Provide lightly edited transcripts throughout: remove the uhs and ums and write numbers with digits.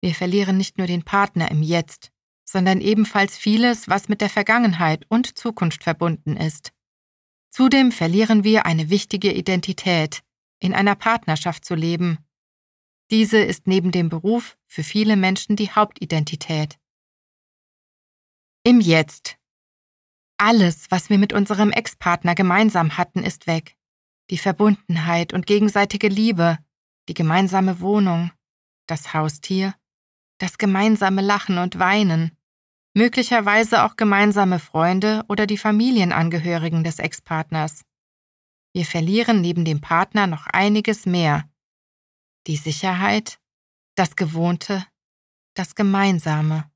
Wir verlieren nicht nur den Partner im Jetzt, sondern ebenfalls vieles, was mit der Vergangenheit und Zukunft verbunden ist. Zudem verlieren wir eine wichtige Identität, in einer Partnerschaft zu leben. Diese ist neben dem Beruf für viele Menschen die Hauptidentität. Im Jetzt. Alles, was wir mit unserem Ex-Partner gemeinsam hatten, ist weg. Die Verbundenheit und gegenseitige Liebe, die gemeinsame Wohnung, das Haustier, das gemeinsame Lachen und Weinen, möglicherweise auch gemeinsame Freunde oder die Familienangehörigen des Ex-Partners. Wir verlieren neben dem Partner noch einiges mehr. Die Sicherheit, das Gewohnte, das Gemeinsame.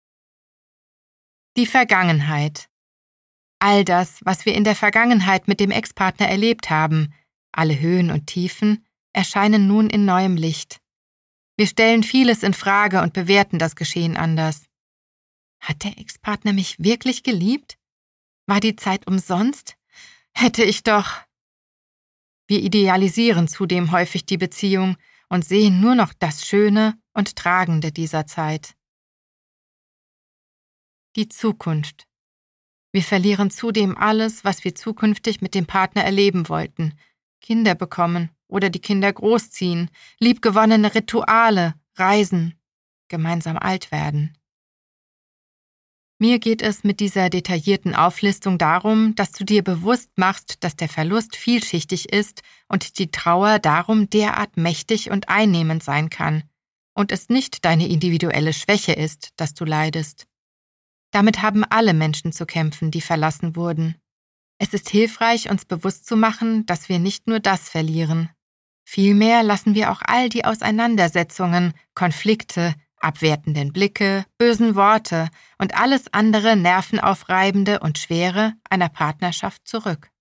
Die Vergangenheit. All das, was wir in der Vergangenheit mit dem Ex-Partner erlebt haben, alle Höhen und Tiefen, erscheinen nun in neuem Licht. Wir stellen vieles in Frage und bewerten das Geschehen anders. Hat der Ex-Partner mich wirklich geliebt? War die Zeit umsonst? Hätte ich doch... Wir idealisieren zudem häufig die Beziehung und sehen nur noch das Schöne und Tragende dieser Zeit. Die Zukunft. Wir verlieren zudem alles, was wir zukünftig mit dem Partner erleben wollten. Kinder bekommen oder die Kinder großziehen, liebgewonnene Rituale, Reisen, gemeinsam alt werden. Mir geht es mit dieser detaillierten Auflistung darum, dass du dir bewusst machst, dass der Verlust vielschichtig ist und die Trauer darum derart mächtig und einnehmend sein kann und es nicht deine individuelle Schwäche ist, dass du leidest. Damit haben alle Menschen zu kämpfen, die verlassen wurden. Es ist hilfreich, uns bewusst zu machen, dass wir nicht nur das verlieren. Vielmehr lassen wir auch all die Auseinandersetzungen, Konflikte, abwertenden Blicke, bösen Worte und alles andere Nervenaufreibende und Schwere einer Partnerschaft zurück.